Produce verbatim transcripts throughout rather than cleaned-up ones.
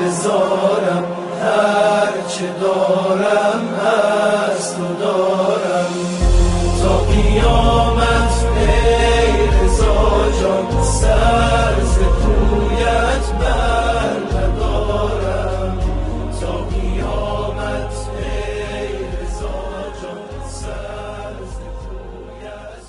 انتظارم، هر چه دارم از تو دارم تا قیامت. ای رضا جان سر ز کویت بر ندارم تا قیامت. ای رضا جان سر ز کویت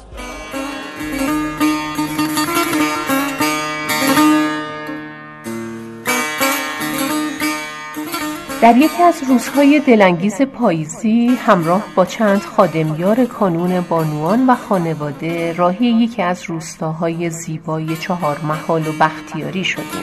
در یکی از روزهای دلانگیز پاییزی همراه با چند خادمیار کانون بانوان و خانواده راهی یکی از روستاهای زیبای چهارمحال و بختیاری شدیم.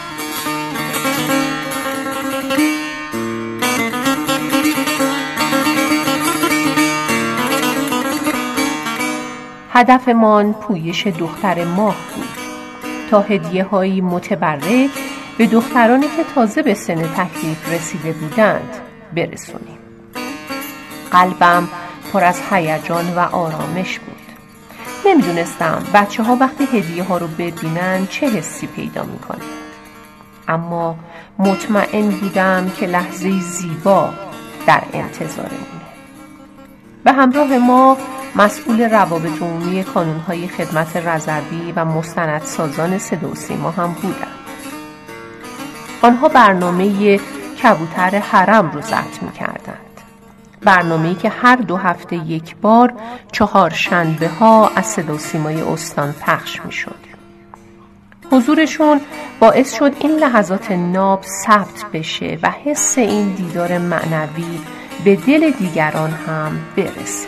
هدفمان پویش دختر ماه بود تا هدیه‌هایی متبرک به دخترانی که تازه به سن تکلیف رسیده بودند برسونیم. قلبم پر از هیجان و آرامش بود. نمیدونستم بچه ها وقتی هدیه ها رو ببینن چه حسی پیدا میکنند، اما مطمئن بودم که لحظه زیبا در انتظارمونه. به همراه ما مسئول روابط عمومی کانونهای خدمت رضوی و مستندسازان صدا و سیما هم بودند. آنها برنامه کبوتر حرم رو ضبط می کردند. برنامه‌ای که هر دو هفته یک بار چهار شنبه ها از صدا و سیمای استان پخش می شد. حضورشون باعث شد این لحظات ناب ثبت بشه و حس این دیدار معنوی به دل دیگران هم برسه.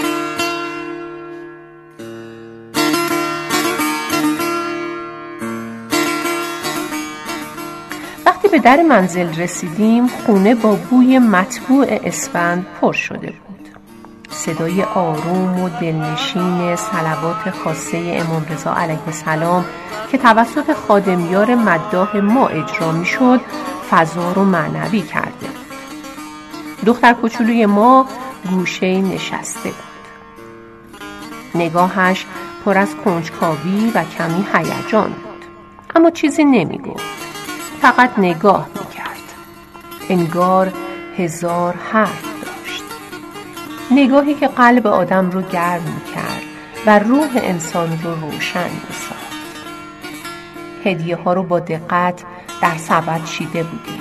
وقتی به در منزل رسیدیم خونه با بوی مطبوع اسفند پر شده بود. صدای آروم و دلنشین صلوات خاصه امام رضا علیه السلام که توسط خادمیار مداح ما اجرا می شد فضا رو معنوی کرده بود. دختر کوچولوی ما گوشه نشسته بود. نگاهش پر از کنجکاوی و کمی هیجان بود، اما چیزی نمی گفت، فقط نگاه می کرد. انگار هزار حرف داشت. نگاهی که قلب آدم رو گرم می کرد و روح انسان رو روشن می ساخت. هدیه ها رو با دقت در سبد چیده بودیم.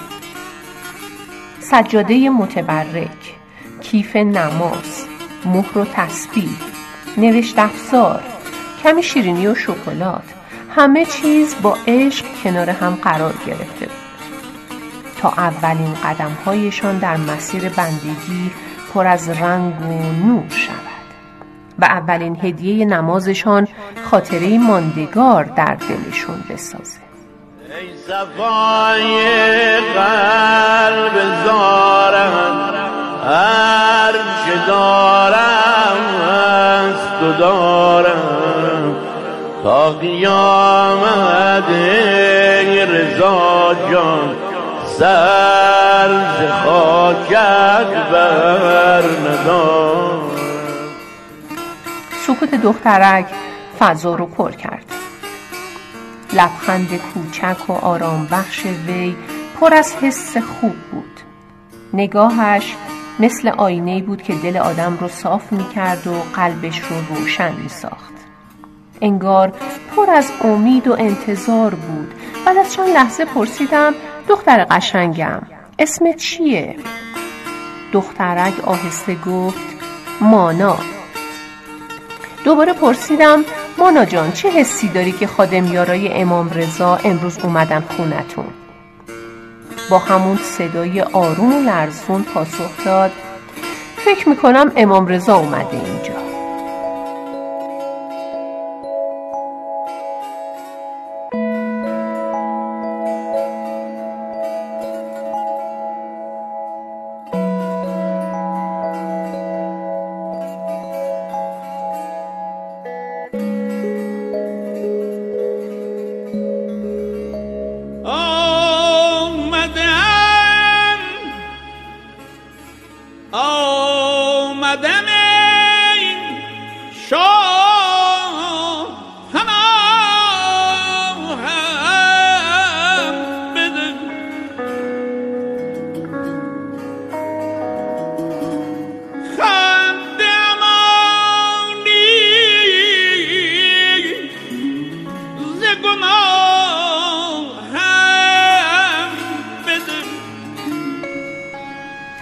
سجاده متبرک، کیف نماز، مهر و تسبیح، نوشت افزار، کمی شیرینی و شکلات، همه چیز با عشق کنار هم قرار گرفته بود تا اولین قدم‌هایشان در مسیر بندگی پر از رنگ و نور شود و اولین هدیه نمازشان خاطره‌ای ماندگار در دلشون بسازه. ای صفای قلب زارم، هر چه دارم از تو دارم تا قیامت. ای رضا جان سر ز خاکت بر ندارم. سکوت دخترک فضا رو پر کرد. لبخند کوچک و آرام بخش وی پر از حس خوب بود. نگاهش مثل آینه‌ای بود که دل آدم رو صاف می کرد و قلبش رو روشن می ساخت. انگار پر از امید و انتظار بود. بعد از چند لحظه پرسیدم دختر قشنگم اسمت چیه؟ دخترک آهسته گفت مانا. دوباره پرسیدم مانا جان چه حسی داری که خادمیارای امام رضا امروز اومدن خونتون؟ با همون صدای آروم و لرزون پاسخ داد فکر میکنم امام رضا اومده اینجا. آمدم ای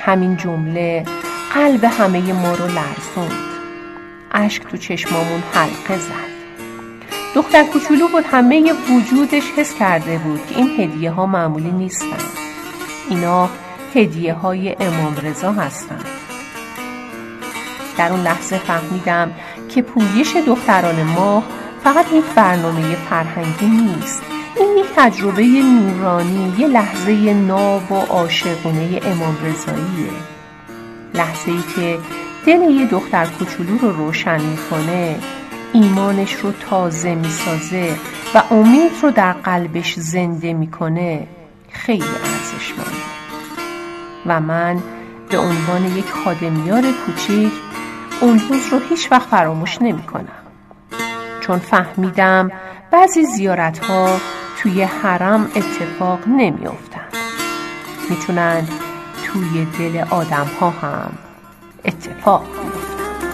همین جمله قلب همه ما رو لرزوند. اشک تو چشمامون حلقه زد. دختر کوچولو بود، همه وجودش حس کرده بود که این هدیه ها معمولی نیستن. اینا هدیه های امام رضا هستن. در اون لحظه فهمیدم که پویش دختران ماه فقط یک برنامه فرهنگی نیست. این یک تجربه نورانی، یه لحظه ناب و عاشقانه امام رضاییه. لحظه‌ای که دل یه دختر کوچولو رو روشن میکنه، ایمانش رو تازه میسازه و امید رو در قلبش زنده میکنه. خیلی ارزشمنده و من به عنوان یک خادمیار کوچیک اون روز رو هیچ وقت فراموش نمی کنم، چون فهمیدم بعضی زیارت‌ها توی حرم اتفاق نمی افتن. میتونن توی دل آدم‌ها هم اتفاق بیفتن.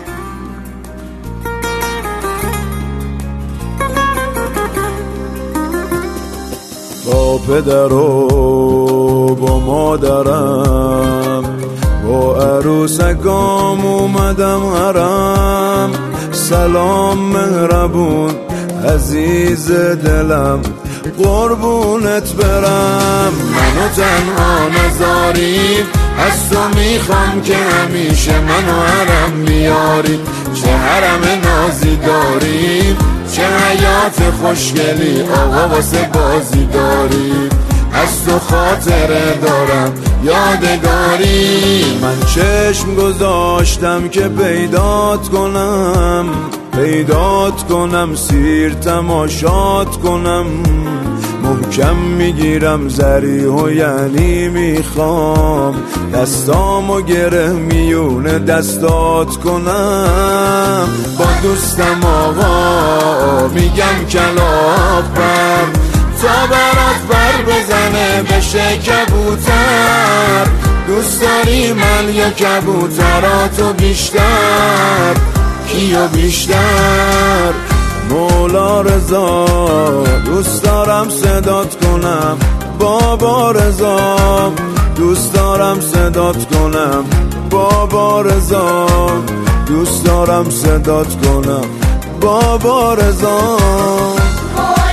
با پدر و با مادرم با عروسکام اومدم حرم. سلام مهربون عزیز دلم، قربونت برم. منو تنها نذاری، از تو میخوام که همیشه منو حرم بیاری. چه حرم نازی داری، چه حیات خوشگلی آقا واسه بازی داری. از تو خاطره دارم یادگاری. من چشم گذاشتم که پیدات کنم، پیدات کنم، سیر تماشات کنم. محکم میگیرم زری و یعنی میخوام دستامو گره میونه دستات کنم. با دوستم آقا میگم کلاغ بر، تا برات بر بزنه بشه کبوتر. دوست داری من یا کبوتراتو بیشتر؟ کیو بیشتر؟ مولا رضا دوست دارم صدات کنم، بابا رضا دوست دارم صدات کنم، بابا رضا دوست دارم صدات کنم، بابا رضا.